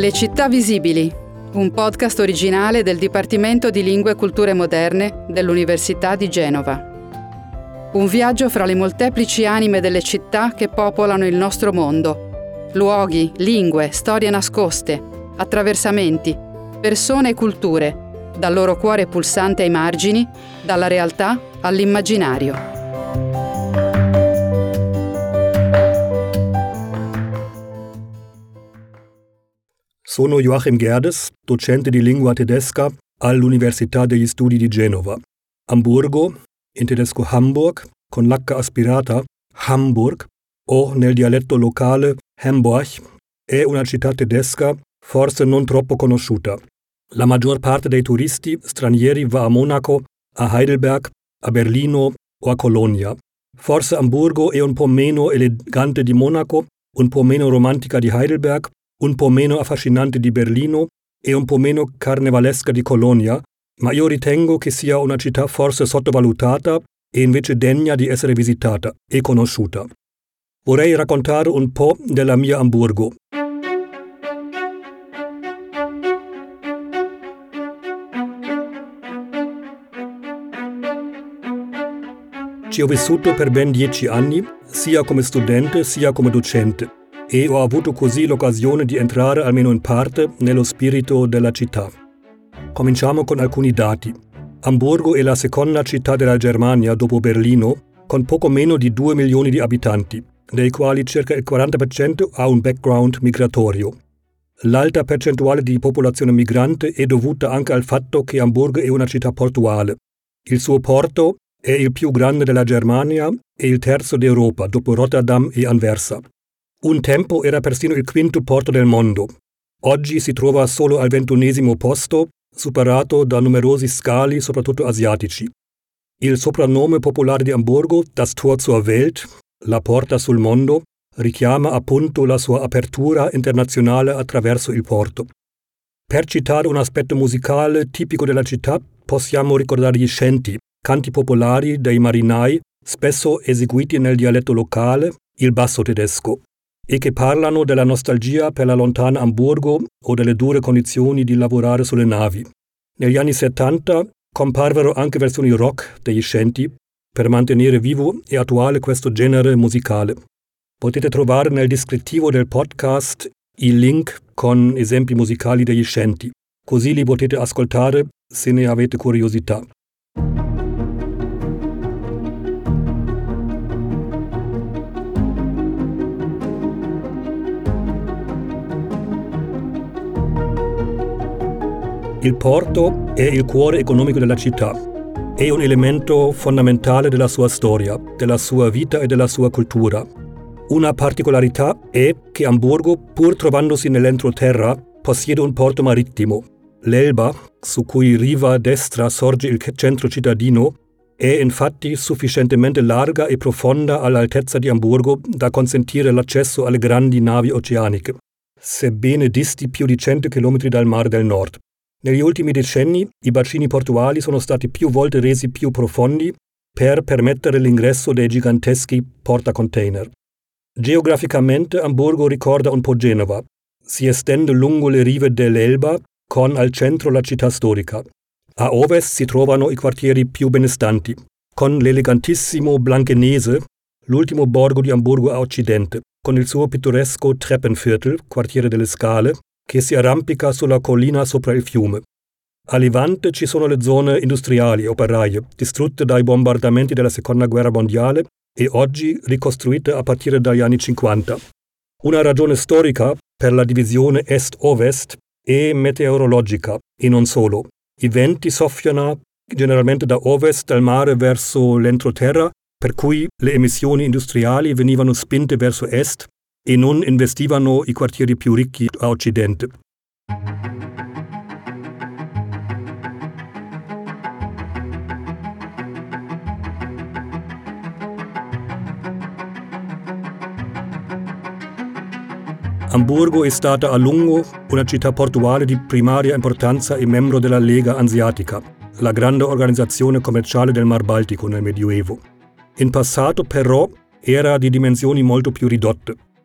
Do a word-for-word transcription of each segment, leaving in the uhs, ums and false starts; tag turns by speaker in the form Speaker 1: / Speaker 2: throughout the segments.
Speaker 1: Le città visibili, un podcast originale del Dipartimento di Lingue e Culture Moderne dell'Università di Genova. Un viaggio fra le molteplici anime delle città che popolano il nostro mondo. Luoghi, lingue, storie nascoste, attraversamenti, persone e culture, dal loro cuore pulsante ai margini, dalla realtà all'immaginario.
Speaker 2: Sono Joachim Gerdes, docente di lingua tedesca all'Università degli Studi di Genova. Amburgo, in tedesco Hamburg, con l'H aspirata Hamburg, o nel dialetto locale Hamburg, è una città tedesca forse non troppo conosciuta. La maggior parte dei turisti stranieri va a Monaco, a Heidelberg, a Berlino o a Colonia. Forse Amburgo è un po' meno elegante di Monaco, un po' meno romantica di Heidelberg, un po' meno affascinante di Berlino e un po' meno carnevalesca di Colonia, ma io ritengo che sia una città forse sottovalutata e invece degna di essere visitata e conosciuta. Vorrei raccontare un po' della mia Amburgo. Ci ho vissuto per ben dieci anni, sia come studente sia come docente, e ho avuto così l'occasione di entrare almeno in parte nello spirito della città. Cominciamo con alcuni dati. Amburgo è la seconda città della Germania dopo Berlino, con poco meno di due milioni di abitanti, dei quali circa il quaranta per cento ha un background migratorio. L'alta percentuale di popolazione migrante è dovuta anche al fatto che Amburgo è una città portuale. Il suo porto è il più grande della Germania e il terzo d'Europa, dopo Rotterdam e Anversa. Un tempo era persino il quinto porto del mondo. Oggi si trova solo al ventunesimo posto, superato da numerosi scali, soprattutto asiatici. Il soprannome popolare di Amburgo, das Tor zur Welt, la porta sul mondo, richiama appunto la sua apertura internazionale attraverso il porto. Per citare un aspetto musicale tipico della città, possiamo ricordare gli scenti, canti popolari dei marinai, spesso eseguiti nel dialetto locale, il basso tedesco, e che parlano della nostalgia per la lontana Amburgo o delle dure condizioni di lavorare sulle navi. Negli anni settanta comparvero anche versioni rock degli scenti per mantenere vivo e attuale questo genere musicale. Potete trovare nel descrittivo del podcast i link con esempi musicali degli scenti, così li potete ascoltare se ne avete curiosità. Il porto è il cuore economico della città. È un elemento fondamentale della sua storia, della sua vita e della sua cultura. Una particolarità è che Amburgo, pur trovandosi nell'entroterra, possiede un porto marittimo. L'Elba, su cui riva destra sorge il centro cittadino, è infatti sufficientemente larga e profonda all'altezza di Amburgo da consentire l'accesso alle grandi navi oceaniche, sebbene disti più di cento chilometri dal Mare del Nord. Negli ultimi decenni i bacini portuali sono stati più volte resi più profondi per permettere l'ingresso dei giganteschi portacontainer. Geograficamente Amburgo ricorda un po' Genova. Si estende lungo le rive dell'Elba con al centro la città storica. A ovest si trovano i quartieri più benestanti, con l'elegantissimo Blankenese, l'ultimo borgo di Amburgo a occidente, con il suo pittoresco Treppenviertel, quartiere delle Scale, che si arrampica sulla collina sopra il fiume. A Levante ci sono le zone industriali e operaie, distrutte dai bombardamenti della Seconda Guerra Mondiale e oggi ricostruite a partire dagli anni cinquanta. Una ragione storica per la divisione est-ovest è meteorologica, e non solo. I venti soffiano generalmente da ovest dal mare verso l'entroterra, per cui le emissioni industriali venivano spinte verso est e non investivano i quartieri più ricchi a occidente. Amburgo è stata a lungo una città portuale di primaria importanza e membro della Lega Anseatica, la grande organizzazione commerciale del Mar Baltico nel Medioevo. In passato, però, era di dimensioni molto più ridotte.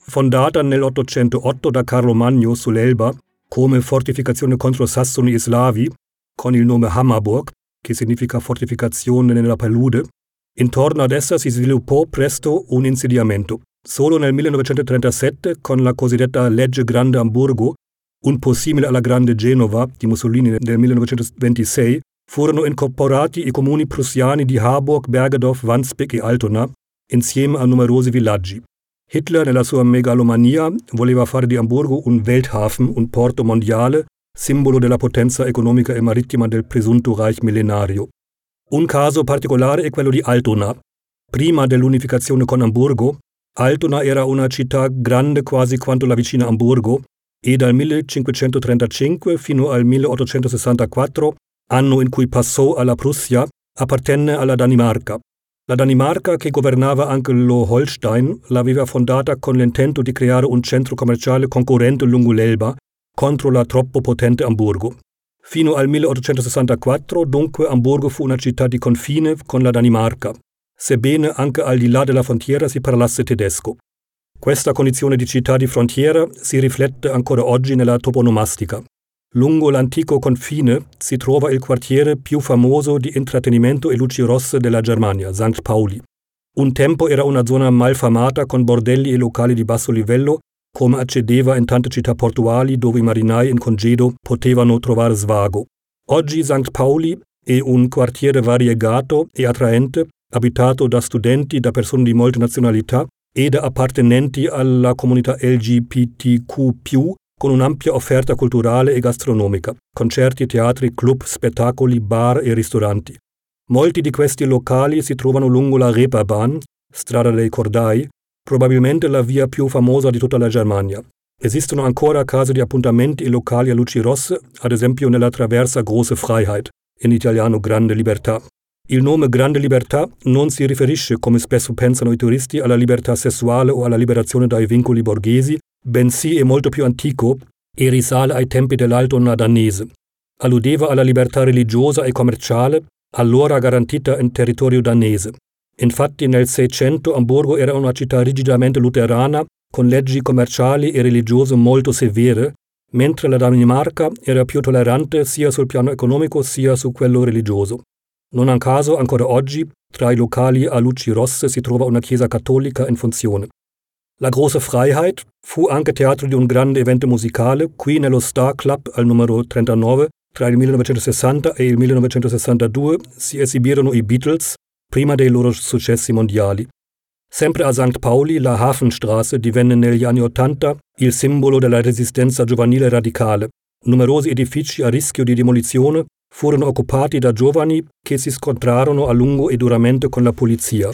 Speaker 2: fondata nell'ottocentootto da Carlo Magno sull'Elba come fortificazione contro Sassoni e Slavi, con il nome Hammerburg, che significa fortificazione nella palude, intorno ad essa si sviluppò presto un insediamento. Solo nel millenovecentotrentasette, con la cosiddetta Legge Grande Amburgo, un po' simile alla Grande Genova di Mussolini del millenovecentoventisei, furono incorporati i comuni prussiani di Harburg, Bergedorf, Wandsbek e Altona, insieme a numerosi villaggi. Hitler, nella sua megalomania, voleva fare di Amburgo un Welthafen, un porto mondiale, simbolo della potenza economica e marittima del presunto Reich millenario. Un caso particolare è quello di Altona. Prima dell'unificazione con Amburgo, Altona era una città grande quasi quanto la vicina Amburgo e dal millecinquecentotrentacinque fino al milleottocentosessantaquattro, anno in cui passò alla Prussia, appartenne alla Danimarca. La Danimarca, che governava anche lo Holstein, l'aveva fondata con l'intento di creare un centro commerciale concorrente lungo l'Elba contro la troppo potente Amburgo. Fino al milleottocentosessantaquattro, dunque, Amburgo fu una città di confine con la Danimarca, sebbene anche al di là della frontiera si parlasse tedesco. Questa condizione di città di frontiera si riflette ancora oggi nella toponomastica. Lungo l'antico confine si trova il quartiere più famoso di intrattenimento e luci rosse della Germania, Sankt Pauli. Un tempo era una zona malfamata con bordelli e locali di basso livello, come accedeva in tante città portuali dove i marinai in congedo potevano trovare svago. Oggi Sankt Pauli è un quartiere variegato e attraente, abitato da studenti, da persone di molte nazionalità e da appartenenti alla comunità L G B T Q più, con un'ampia offerta culturale e gastronomica, concerti, teatri, club, spettacoli, bar e ristoranti. Molti di questi locali si trovano lungo la Reeperbahn, strada dei Cordai, probabilmente la via più famosa di tutta la Germania. Esistono ancora case di appuntamenti e locali a luci rosse, ad esempio nella traversa Große Freiheit, in italiano Grande Libertà. Il nome Grande Libertà non si riferisce, come spesso pensano i turisti, alla libertà sessuale o alla liberazione dai vincoli borghesi, bensì è molto più antico e risale ai tempi dell'Altona danese. Alludeva alla libertà religiosa e commerciale, allora garantita in territorio danese. Infatti nel Seicento Amburgo era una città rigidamente luterana, con leggi commerciali e religiose molto severe, mentre la Danimarca era più tollerante sia sul piano economico sia su quello religioso. Non a caso, ancora oggi, tra i locali a luci rosse si trova una chiesa cattolica in funzione. La Große Freiheit fu anche teatro di un grande evento musicale. Qui nello Star Club al numero trentanove, tra il millenovecentosessanta e il millenovecentosessantadue, si esibirono i Beatles, prima dei loro successi mondiali. Sempre a Sankt Pauli, la Hafenstraße divenne negli anni Ottanta il simbolo della resistenza giovanile radicale. Numerosi edifici a rischio di demolizione furono occupati da giovani che si scontrarono a lungo e duramente con la polizia.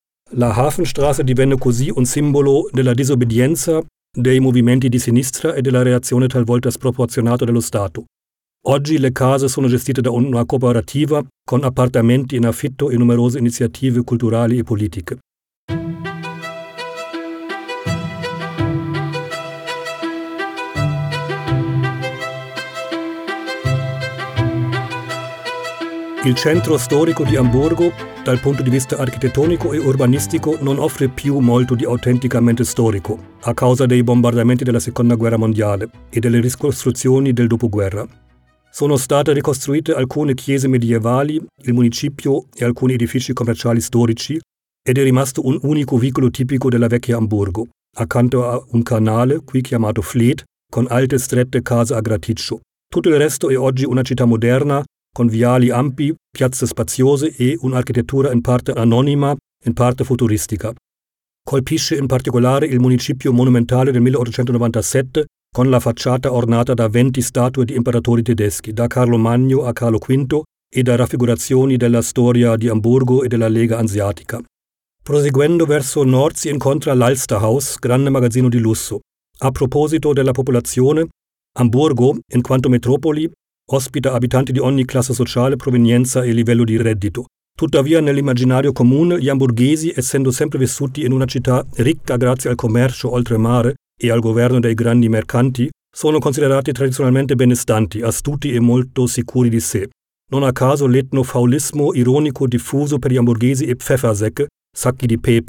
Speaker 2: La Hafenstraße divenne così un simbolo della disobbedienza dei movimenti di sinistra e della reazione talvolta sproporzionata dello Stato. Oggi le case sono gestite da una cooperativa con appartamenti in affitto e numerose iniziative culturali e politiche. Il centro storico di Amburgo, dal punto di vista architettonico e urbanistico, non offre più molto di autenticamente storico, a causa dei bombardamenti della Seconda Guerra Mondiale e delle ricostruzioni del dopoguerra. Sono state ricostruite alcune chiese medievali, il municipio e alcuni edifici commerciali storici, ed è rimasto un unico vicolo tipico della vecchia Amburgo, accanto a un canale, qui chiamato Fleet, con alte strette case a graticcio. Tutto il resto è oggi una città moderna, con viali ampi, piazze spaziose e un'architettura in parte anonima, in parte futuristica. Colpisce in particolare il municipio monumentale del milleottocentonovantasette, con la facciata ornata da venti statue di imperatori tedeschi, da Carlo Magno a Carlo V, e da raffigurazioni della storia di Amburgo e della Lega Anseatica. Proseguendo verso nord si incontra l'Alsterhaus, grande magazzino di lusso. A proposito della popolazione, Amburgo, in quanto metropoli, ospita abitanti di ogni classe sociale, provenienza e livello di reddito. Tuttavia, nell'immaginario comune, gli amburghesi, essendo sempre vissuti in una città ricca grazie al commercio oltremare e al governo dei grandi mercanti, sono considerati tradizionalmente benestanti, astuti e molto sicuri di sé. Non a caso l'etnofaulismo ironico diffuso per gli amburghesi è Pfeffersäcke, sacchi di pepe.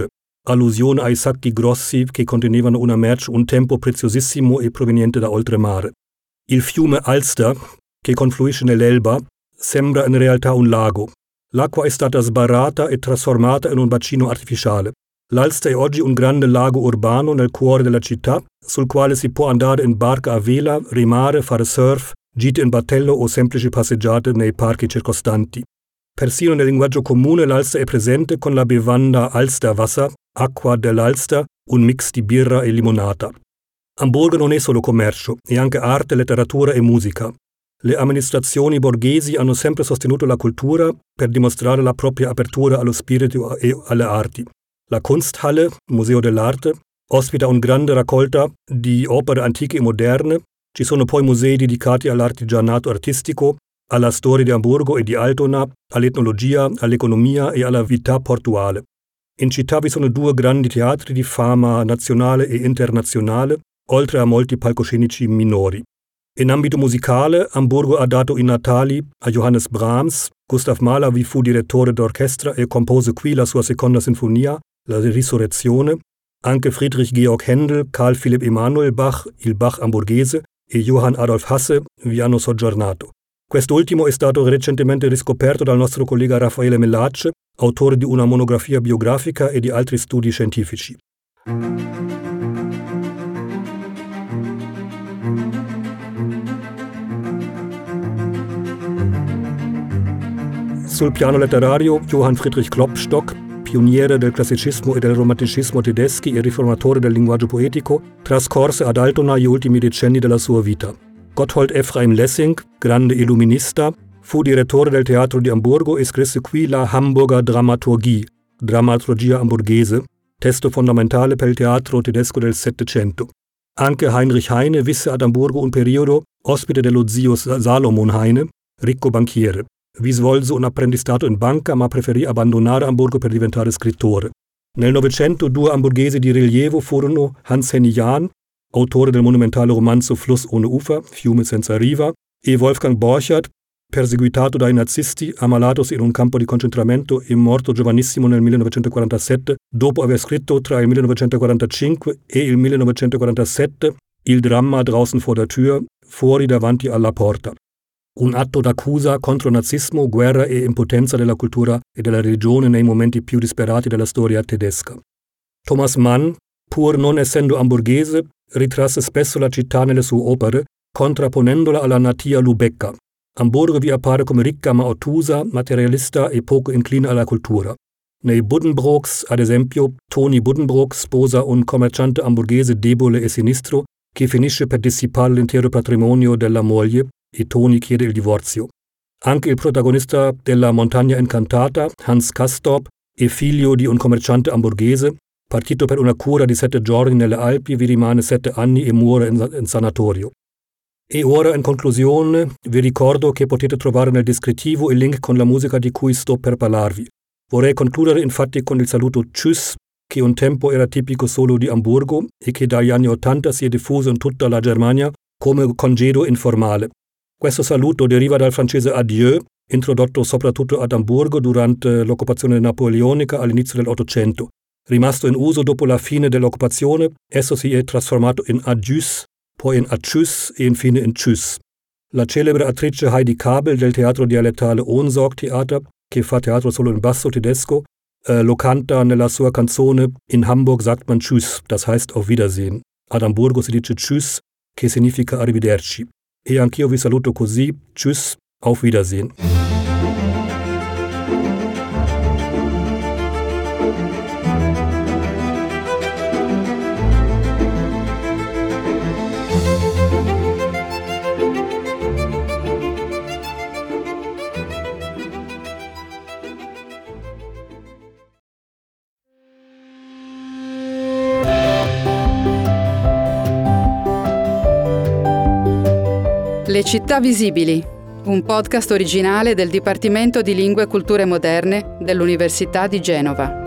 Speaker 2: allusione ai sacchi grossi che contenevano una merce un tempo preziosissimo e proveniente da oltremare. Il fiume Alster, che confluisce nell'Elba, sembra in realtà un lago. L'acqua è stata sbarrata e trasformata in un bacino artificiale. L'Alster è oggi un grande lago urbano nel cuore della città, sul quale si può andare in barca a vela, remare, fare surf, gite in battello o semplici passeggiate nei parchi circostanti. Persino nel linguaggio comune l'Alster è presente con la bevanda Alsterwasser, acqua dell'Alster, un mix di birra e limonata. Amburgo non è solo commercio, è anche arte, letteratura e musica. Le amministrazioni borghesi hanno sempre sostenuto la cultura per dimostrare la propria apertura allo spirito e alle arti. La Kunsthalle, Museo dell'Arte, ospita una grande raccolta di opere antiche e moderne. Ci sono poi musei dedicati all'artigianato artistico, alla storia di Amburgo e di Altona, all'etnologia, all'economia e alla vita portuale. In città vi sono due grandi teatri di fama nazionale e internazionale, oltre a molti palcoscenici minori. In ambito musicale, Amburgo ha dato i natali a Johannes Brahms. Gustav Mahler vi fu direttore d'orchestra e compose qui la sua seconda sinfonia, la Risurrezione. Anche Friedrich Georg Händel, Carl Philipp Emanuel Bach, il Bach amburghese, e Johann Adolf Hasse vi hanno soggiornato. Quest'ultimo è stato recentemente riscoperto dal nostro collega Raffaele Mellace, autore di una monografia biografica e di altri studi scientifici. Sul piano letterario, Johann Friedrich Klopstock, pioniere del classicismo e del romanticismo tedeschi e riformatore del linguaggio poetico, trascorse ad Altona gli ultimi decenni della sua vita. Gotthold Ephraim Lessing, grande illuminista, fu direttore del teatro di Amburgo e scrisse qui la Hamburger Dramaturgie, drammaturgia amburghese, testo fondamentale per il teatro tedesco del Settecento. Anche Heinrich Heine visse ad Amburgo un periodo, ospite dello zio Salomon Heine, ricco banchiere. Vi svolse un apprendistato in banca ma preferì abbandonare Amburgo per diventare scrittore. Nel Novecento due amburghesi di rilievo furono Hans Henny Jahn, autore del monumentale romanzo Fluss ohne Ufer, Fiume senza riva, e Wolfgang Borchardt, perseguitato dai nazisti, ammalatosi in un campo di concentramento e morto giovanissimo nel millenovecentoquarantasette, dopo aver scritto tra il millenovecentoquarantacinque e il millenovecentoquarantasette il dramma Draußen vor der Tür, fuori davanti alla porta. Un atto d'accusa contro nazismo, guerra e impotenza della cultura e della religione nei momenti più disperati della storia tedesca. Thomas Mann, pur non essendo amburghese, ritrasse spesso la città nelle sue opere, contrapponendola alla natia lubecca. Amburgo vi appare come ricca ma ottusa, materialista e poco inclina alla cultura. Nei Buddenbrooks, ad esempio, Tony Buddenbrook sposa un commerciante amburghese debole e sinistro che finisce per dissipare l'intero patrimonio della moglie e Tony chiede il divorzio. Anche il protagonista della Montagna Incantata, Hans Castorp, è figlio di un commerciante amburghese, partito per una cura di sette giorni nelle Alpi, vi rimane sette anni e muore in, in sanatorio. E ora, in conclusione, vi ricordo che potete trovare nel descrittivo il link con la musica di cui sto per parlarvi. Vorrei concludere infatti con il saluto Tschüss, che un tempo era tipico solo di Amburgo e che dagli anni Ottanta si è diffuso in tutta la Germania come congedo informale. Questo saluto deriva dal francese adieu, introdotto soprattutto ad Amburgo durante l'occupazione napoleonica all'inizio dell'Ottocento. Rimasto in uso dopo la fine dell'occupazione, esso si è trasformato in adius, poi in atschüss e infine in tschüss. La celebre attrice Heidi Kabel del teatro dialettale Ohnsorg Theater, che fa teatro solo in basso tedesco, eh, lo canta nella sua canzone In Hamburg sagt man tschüss, das heißt auf Wiedersehen. Ad Amburgo si dice tschüss, che significa arrivederci. E anch'io vi saluto così, tschüss, auf Wiedersehen.
Speaker 1: Le città visibili, un podcast originale del Dipartimento di Lingue e Culture Moderne dell'Università di Genova.